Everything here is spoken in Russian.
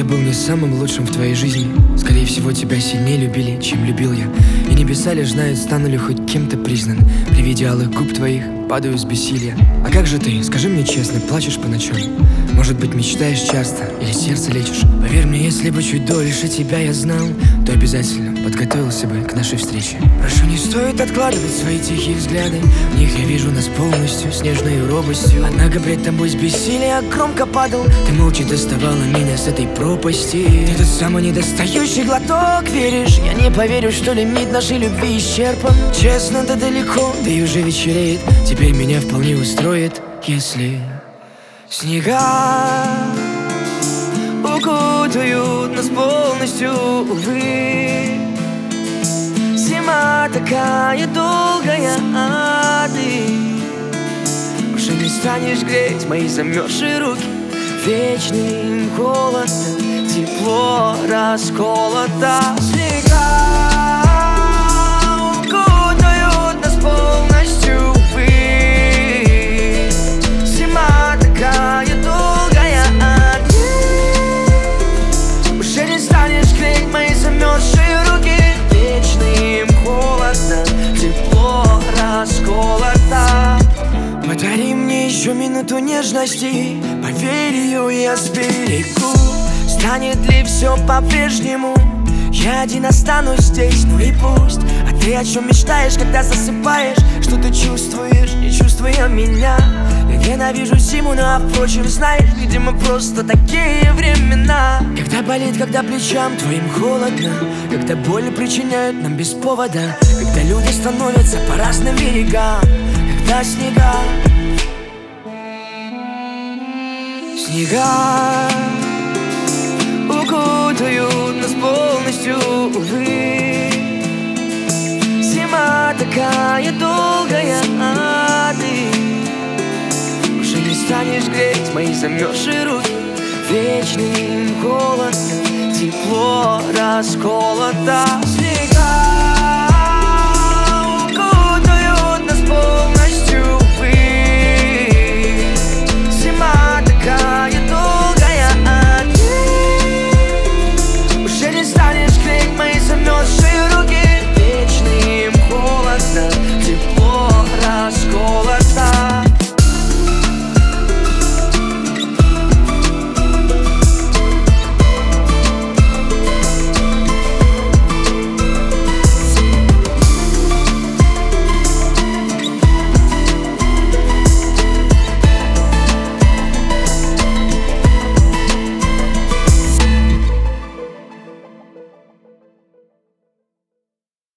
я был не самым лучшим в твоей жизни. Скорее всего, тебя сильнее любили, чем любил я. И небеса лишь знают, стану ли хоть кем-то признан. При виде алых губ твоих падаю с бессилия. А как же ты, скажи мне честно, плачешь по ночам? Может быть, мечтаешь часто или сердце лечишь? Поверь мне, если бы чуть дольше тебя я знал, то обязательно подготовился бы к нашей встрече. Прошу, не стоит откладывать свои тихие взгляды. В них я вижу нас полностью, с нежной робостью. Однако пред тобой с бессилия громко падал. Ты молча доставала меня с этой пропасти. Ты тот самый недостающий глоток, веришь? Я не поверю, что лимит нашей любви исчерпан. Честно, ты далеко, да и уже вечереет. Теперь меня вполне устроит, если снега укутают нас полностью, увы. Зима такая долгая, а ты уже не станешь греть мои замерзшие руки. Вечный холод, тепло расколото. Снега укутают нас полностью, увы. Зима такая долгая, а ты уже не станешь греть мои замерзшие руки. Вечным холодно, тепло расколото. Подари мне еще минуту нежности, поверь, ее я сберегу. Станет ли все по-прежнему? Я один останусь здесь, ну и пусть. А ты о чем мечтаешь, когда засыпаешь? Что ты чувствуешь, не чувствуя меня? Я ненавижу зиму, но впрочем, знаешь, видимо, просто такие времена. Когда болит, когда плечам твоим холодно, когда боль причиняют нам без повода, когда люди становятся по разным берегам, когда снега укутают нас полностью, увы. Зима такая долгая, а ты уже не станешь греть мои замерзшие руки. Вечным холодом, тепло расколото.